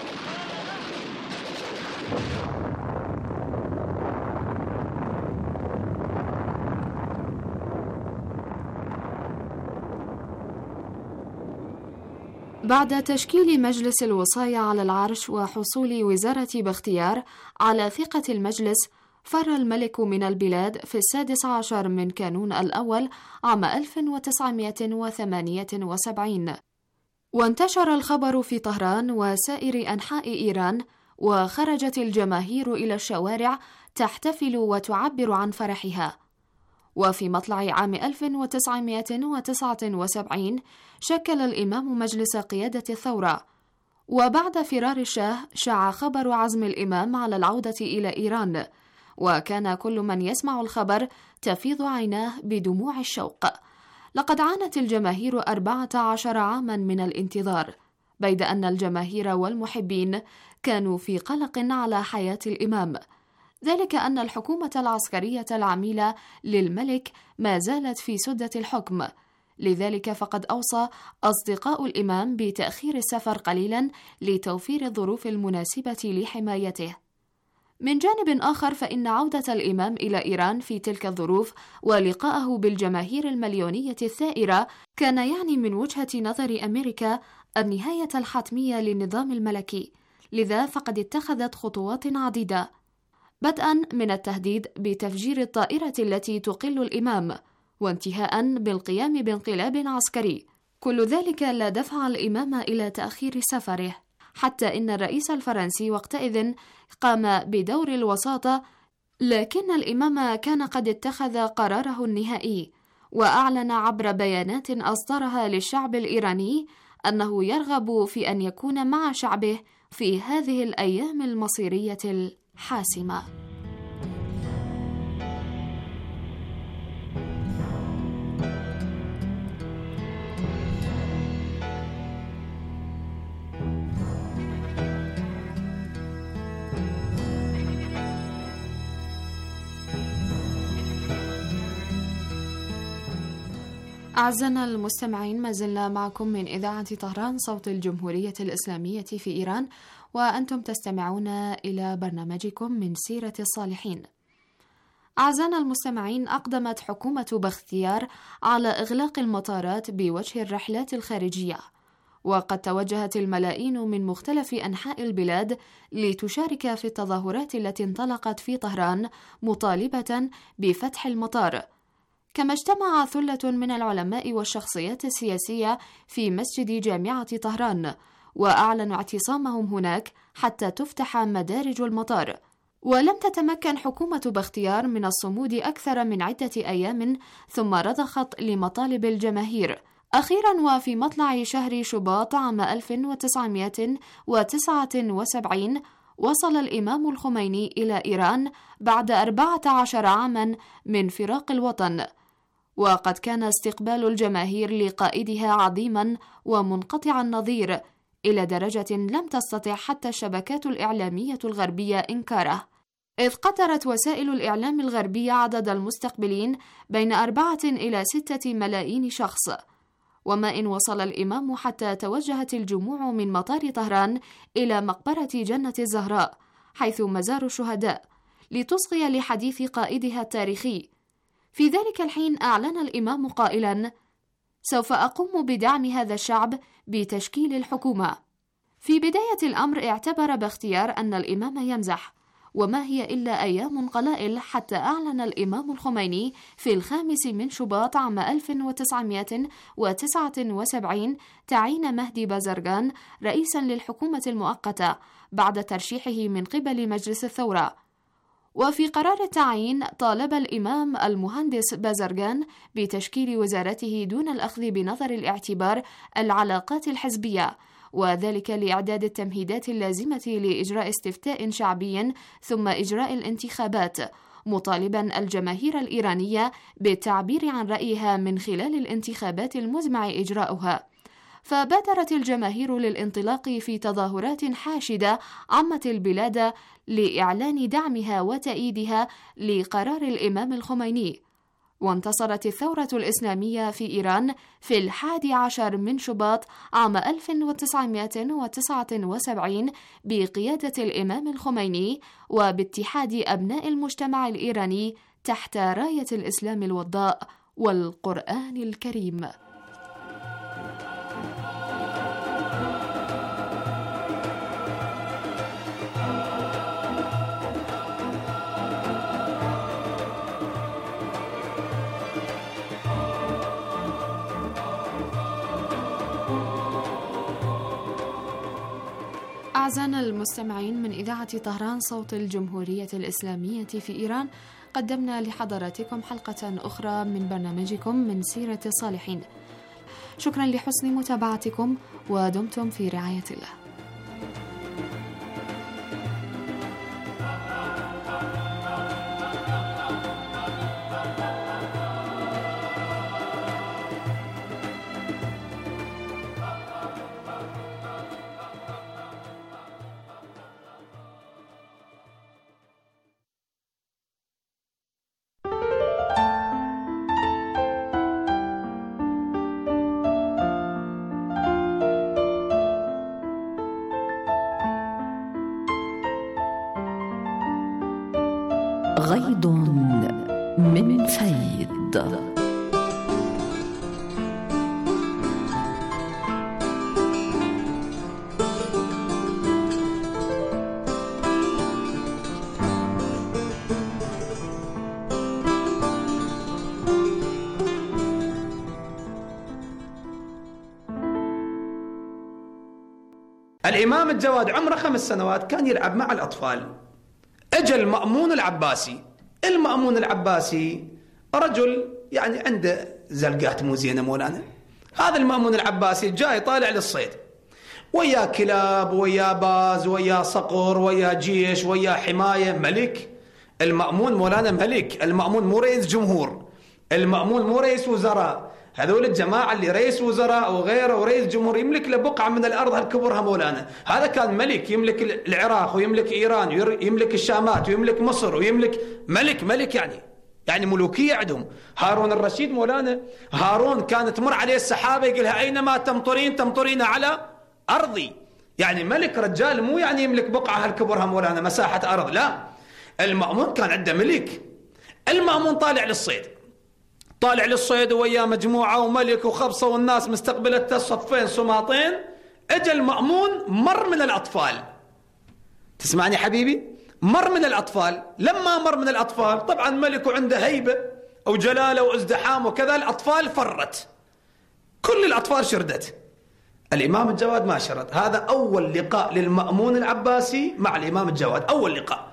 S: بعد تشكيل مجلس الوصاية على العرش وحصول وزارة باختيار على ثقة المجلس، فر الملك من البلاد في السادس عشر من كانون الأول عام ألف وتسعمائة وثمانية وسبعين، وانتشر الخبر في طهران وسائر أنحاء إيران، وخرجت الجماهير إلى الشوارع تحتفل وتعبر عن فرحها. وفي مطلع عام ألف وتسعمائة وتسعة وسبعين شكل الإمام مجلس قيادة الثورة، وبعد فرار الشاه شاع خبر عزم الإمام على العودة إلى إيران، وكان كل من يسمع الخبر تفيض عيناه بدموع الشوق. لقد عانت الجماهير أربعة عشر عاما من الانتظار، بيد أن الجماهير والمحبين كانوا في قلق على حياة الإمام، ذلك أن الحكومة العسكرية العميلة للملك ما زالت في سدة الحكم. لذلك فقد أوصى أصدقاء الإمام بتأخير السفر قليلا لتوفير الظروف المناسبة لحمايته. من جانب آخر، فإن عودة الإمام إلى إيران في تلك الظروف ولقاءه بالجماهير المليونية الثائرة كان يعني من وجهة نظر أمريكا النهاية الحتمية للنظام الملكي، لذا فقد اتخذت خطوات عديدة، بدءا من التهديد بتفجير الطائرة التي تقل الإمام، وانتهاء بالقيام بانقلاب عسكري. كل ذلك لا دفع الإمام إلى تأخير سفره، حتى إن الرئيس الفرنسي وقتئذ قام بدور الوساطة، لكن الإمام كان قد اتخذ قراره النهائي، وأعلن عبر بيانات أصدرها للشعب الإيراني أنه يرغب في أن يكون مع شعبه في هذه الأيام المصيرية الحاسمة. أعزائنا المستمعين، ما زلنا معكم من إذاعة طهران صوت الجمهورية الإسلامية في إيران، وأنتم تستمعون إلى برنامجكم من سيرة الصالحين. أعزائنا المستمعين، أقدمت حكومة بختيار على إغلاق المطارات بوجه الرحلات الخارجية، وقد توجهت الملايين من مختلف أنحاء البلاد لتشارك في التظاهرات التي انطلقت في طهران مطالبة بفتح المطار. كما اجتمع ثلة من العلماء والشخصيات السياسية في مسجد جامعة طهران، وأعلنوا اعتصامهم هناك حتى تفتح مدارج المطار. ولم تتمكن حكومة بختيار من الصمود أكثر من عدة أيام، ثم رضخت لمطالب الجماهير. أخيرا وفي مطلع شهر شباط عام ألف وتسعمائة وتسعة وسبعين وصل الإمام الخميني إلى إيران بعد أربعة عشر عاما من فراق الوطن، وقد كان استقبال الجماهير لقائدها عظيما ومنقطع النظير إلى درجة لم تستطع حتى الشبكات الإعلامية الغربية إنكاره، إذ قدرت وسائل الإعلام الغربية عدد المستقبلين بين أربعة إلى ستة ملايين شخص. وما إن وصل الإمام حتى توجهت الجموع من مطار طهران إلى مقبرة جنة الزهراء حيث مزار الشهداء لتصغي لحديث قائدها التاريخي. في ذلك الحين أعلن الإمام قائلا: سوف أقوم بدعم هذا الشعب بتشكيل الحكومة. في بداية الأمر اعتبر بختيار أن الإمام يمزح، وما هي إلا أيام قلائل حتى أعلن الإمام الخميني في الخامس من شباط عام ألف وتسعمائة وتسعة وسبعين تعيين مهدي بازرغان رئيسا للحكومة المؤقتة بعد ترشيحه من قبل مجلس الثورة. وفي قرار التعيين طالب الإمام المهندس بازرغان بتشكيل وزارته دون الأخذ بنظر الاعتبار العلاقات الحزبية، وذلك لإعداد التمهيدات اللازمة لإجراء استفتاء شعبي ثم إجراء الانتخابات، مطالبا الجماهير الإيرانية بالتعبير عن رأيها من خلال الانتخابات المزمع إجراؤها. فبادرت الجماهير للانطلاق في تظاهرات حاشدة عمت البلاد لإعلان دعمها وتأييدها لقرار الإمام الخميني. وانتصرت الثورة الإسلامية في إيران في الحادي عشر من شباط عام ألف وتسعمائة وتسعة وسبعين بقيادة الإمام الخميني وباتحاد أبناء المجتمع الإيراني تحت راية الإسلام الوضاء والقرآن الكريم. أعزائنا المستمعين، من إذاعة طهران صوت الجمهورية الإسلامية في إيران قدمنا لحضراتكم حلقة أخرى من برنامجكم من سيرة الصالحين. شكرا لحسن متابعتكم ودمتم في رعاية الله.
C: غيض من فيض.
T: الإمام الجواد عمره خمس سنوات كان يلعب مع الأطفال. اجى المأمون العباسي. المأمون العباسي رجل يعني عنده زلقات مو زينه مولانا، هذا المأمون العباسي جاي طالع للصيد، ويا كلاب ويا باز ويا صقر ويا جيش ويا حماية. ملك المأمون مولانا ملك، المأمون مو رئيس جمهور، المأمون مو رئيس وزراء. هذول الجماعة اللي رئيس وزراء أو غيره ورئيس جمهور يملك له بقعة من الأرض هالكبرها مولانا. هذا كان ملك يملك العراق ويملك إيران ويملك الشامات ويملك مصر ويملك ملك ملك يعني يعني ملوكية عندهم. هارون الرشيد مولانا، هارون كانت تمر عليه السحابة يقولها أينما تمطرين تمطرين على أرضي. يعني ملك رجال مو يعني يملك بقعة هالكبرها مولانا مساحة أرض، لا. المأمون كان عنده ملك. المأمون طالع للصيد، طالع للصيد ويا مجموعة وملك وخبصة والناس مستقبلته صفين سماطين. اجى المأمون مر من الأطفال. تسمعني حبيبي؟ مر من الأطفال. لما مر من الأطفال طبعا ملك وعنده هيبة وجلالة وازدحام وكذا، الأطفال فرت، كل الأطفال شردت. الإمام الجواد ما شرد. هذا أول لقاء للمأمون العباسي مع الإمام الجواد، أول لقاء.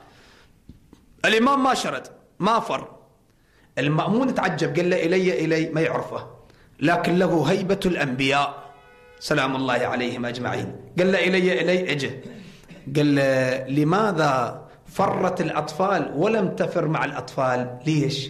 T: الإمام ما شرد، ما فر. المأمون تعجب، قال له إلي إلي، ما يعرفه، لكن له هيبة الأنبياء سلام الله عليهم أجمعين. قال له إلي إلي، اجه. قال له لماذا فرت الأطفال ولم تفر مع الأطفال؟ ليش؟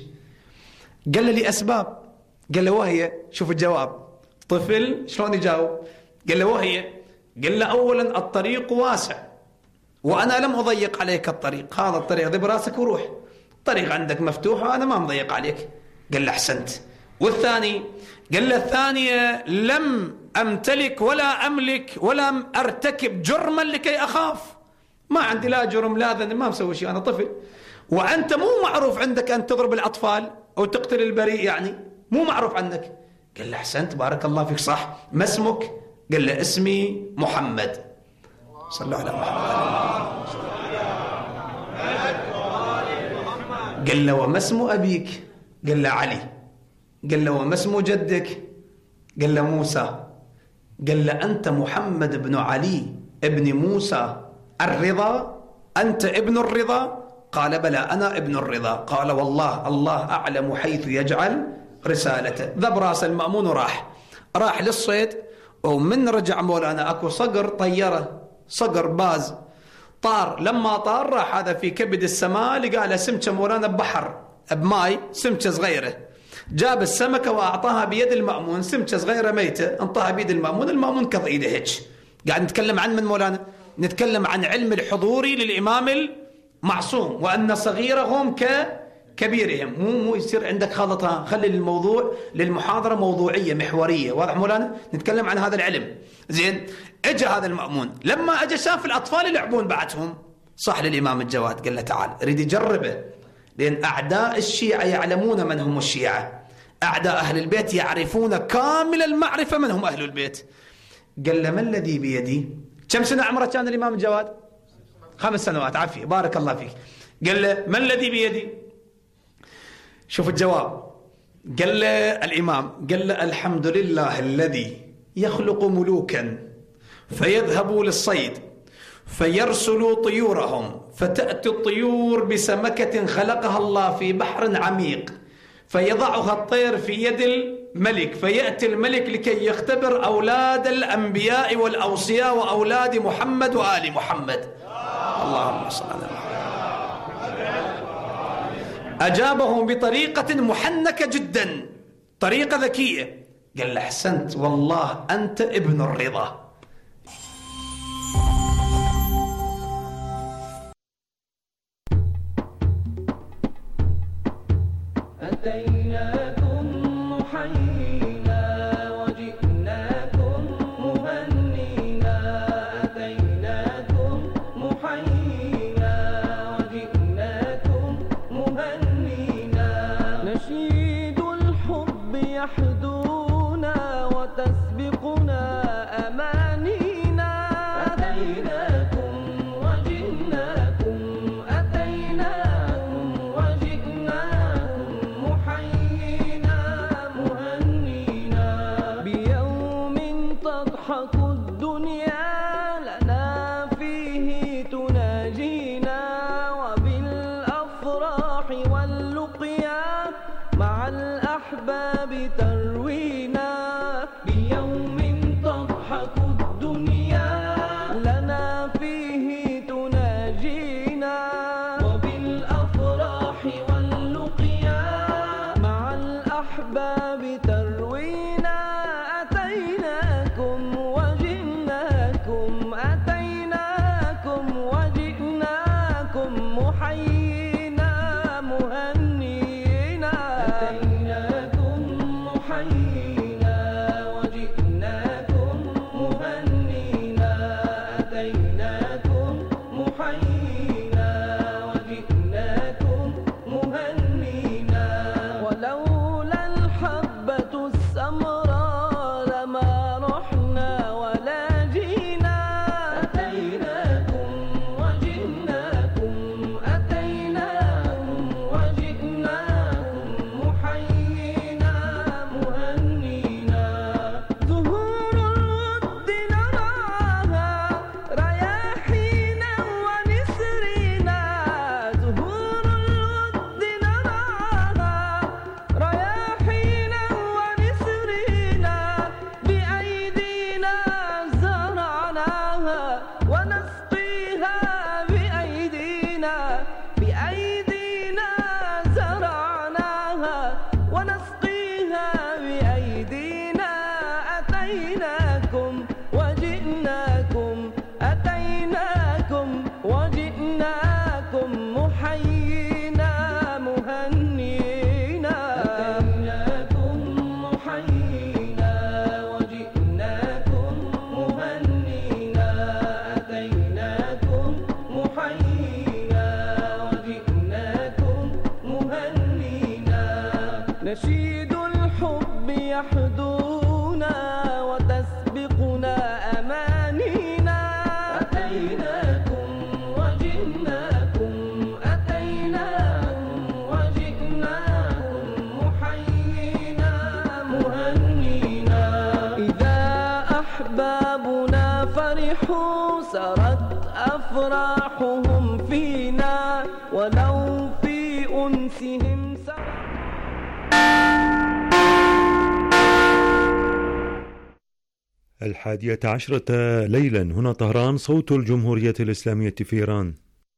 T: قال له لأسباب. قال له وهي؟ شوف الجواب، طفل شلون يجاوب. قال له وهي؟ قال له أولا الطريق واسع وأنا لم أضيق عليك الطريق، هذا الطريق ذي براسك وروح، الطريق عندك مفتوح وأنا ما مضيق عليك. قال له أحسنت. والثاني؟ قال له الثانية لم أمتلك ولا أملك ولم أرتكب جرما لكي أخاف، ما عندي لا جرم لا ذنب، ما مسوي شيء، أنا طفل. وأنت مو معروف عندك أن تضرب الأطفال أو تقتل البريء، يعني مو معروف عنك. قال له أحسنت بارك الله فيك، صح. ما اسمك؟ قال له اسمي محمد. صلوا على محمد. قال له وما اسم أبيك؟ قال له علي. قال له وما اسم جدك؟ قال له موسى. قال له أنت محمد بن علي ابن موسى الرضا؟ أنت ابن الرضا؟ قال بلى أنا ابن الرضا. قال والله الله أعلم حيث يجعل رسالته. ذب راس المأمون وراح راح للصيد. ومن رجع مولانا أكو صقر طيرة، صقر باز طار. لما طار راح هذا في كبد السماء، لقى له سمكة مولانا ببحر بماي، سمكة صغيرة. جاب السمكة وأعطاها بيد المأمون، سمكة صغيرة ميتة انطاها بيد المأمون. المأمون كض ايده هيك. قاعد نتكلم عن من مولانا؟ نتكلم عن علم الحضوري للإمام المعصوم، وأن صغيرهم ككبيرهم. مو مو يصير عندك خلطها، خلي الموضوع للمحاضرة موضوعية محورية. واضح مولانا؟ نتكلم عن هذا العلم. زين، اجى هذا المأمون لما اجى شاف الأطفال يلعبون بعدهم، صح للإمام الجواد، قال له تعال اريد يجربه، لأن أعداء الشيعة يعلمون من هم الشيعة، أعداء أهل البيت يعرفون كامل المعرفة من هم أهل البيت. قال له ما الذي بيدي؟ كم سنة عمره كان الإمام الجواد؟ خمس سنوات. عافية بارك الله فيك. قال له ما الذي بيدي؟ شوف الجواب. قال له الإمام، قال له الحمد لله الذي يخلق ملوكا فيذهبوا للصيد فيرسلوا طيورهم، فتأتي الطيور بسمكة خلقها الله في بحر عميق، فيضعها الطير في يد الملك، فيأتي الملك لكي يختبر أولاد الأنبياء والأوصياء وأولاد محمد وآل محمد. اللهم صل على محمد. أجابهم بطريقة محنكة جدا، طريقة ذكية. قال له أحسنت والله أنت ابن الرضا.
Q: أتيناكم محيينا وجئناكم مهنينا، أتيناكم محيينا وجئناكم مهنينا، نشيد الحب يحدونا وتسبقنا أمانينا، أتيناكم وجئناكم، أتيناكم وجئناكم محيينا مهنينا، بيوم تضحك الدنيا لنا فيه تناجينا، وبالأفراح واللقيا مع الأحباب تروينا. نشيد الحب يحدونا وتسبقنا أمانينا. أتيناكم وجئناكم أتيناكم وجئناكم محيينا مهنينا. إذا أحبابنا فرحوا سرت أفراحهم فينا ولو في أنسهم سرت.
A: الحادية عشرة ليلا، هنا طهران، صوت الجمهورية الإسلامية في إيران.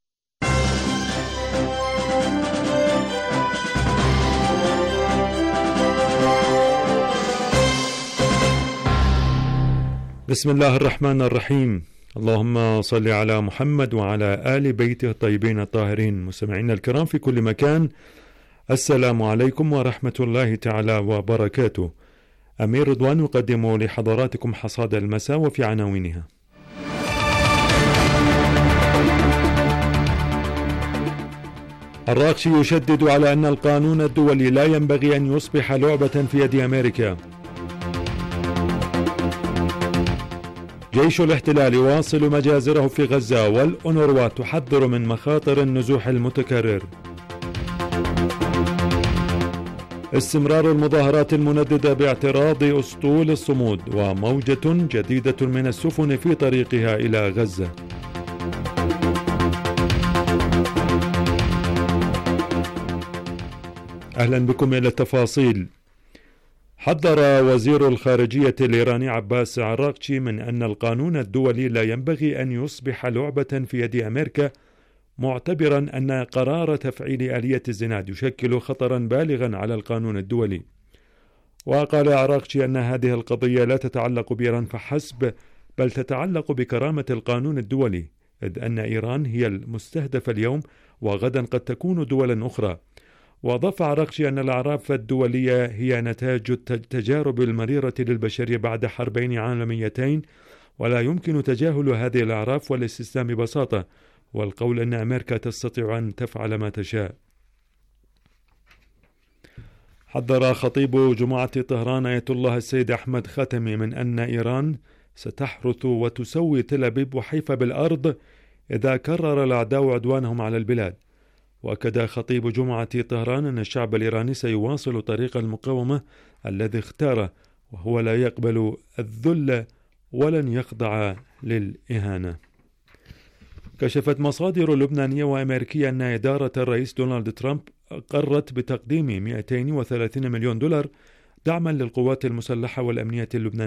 A: بسم الله الرحمن الرحيم. اللهم صل على محمد وعلى آل بيته الطيبين الطاهرين. مستمعينا الكرام في كل مكان، السلام عليكم ورحمة الله تعالى وبركاته. أمير رضوان يقدم لحضراتكم حصاد المساء وفي عناوينها: الراقشي يشدد على أن القانون الدولي لا ينبغي أن يصبح لعبة في يد أمريكا. جيش الاحتلال يواصل مجازره في غزة، والأونروا تحذر من مخاطر النزوح المتكرر. استمرار المظاهرات المنددة باعتراض أسطول الصمود، وموجة جديدة من السفن في طريقها إلى غزة. أهلا بكم إلى التفاصيل. حذر وزير الخارجية الإيراني عباس عراقشي من أن القانون الدولي لا ينبغي أن يصبح لعبة في يد أمريكا، معتبرا أن قرار تفعيل آلية الزناد يشكل خطرا بالغا على القانون الدولي. وقال عراقشي أن هذه القضية لا تتعلق بإيران فحسب، بل تتعلق بكرامة القانون الدولي، إذ أن إيران هي المستهدفة اليوم وغدا قد تكون دولا أخرى. وأضاف عراقشي أن الأعراف الدولية هي نتاج التجارب المريرة للبشرية بعد حربين عالميتين، ولا يمكن تجاهل هذه الأعراف والاستسلام ببساطة، والقول أن أمريكا تستطيع أن تفعل ما تشاء. حذر خطيب جمعة طهران آية الله السيد أحمد خاتمي من أن إيران ستحرث وتسوي تل أبيب وحيفا بالأرض إذا كرر الأعداء عدوانهم على البلاد. وأكد خطيب جمعة طهران أن الشعب الإيراني سيواصل طريق المقاومة الذي اختاره، وهو لا يقبل الذل ولن يخضع للإهانة. كشفت مصادر لبنانية وأمريكية أن إدارة الرئيس دونالد ترامب قررت بتقديم مئتين وثلاثين مليون دولار دعما للقوات المسلحة والأمنية اللبنانية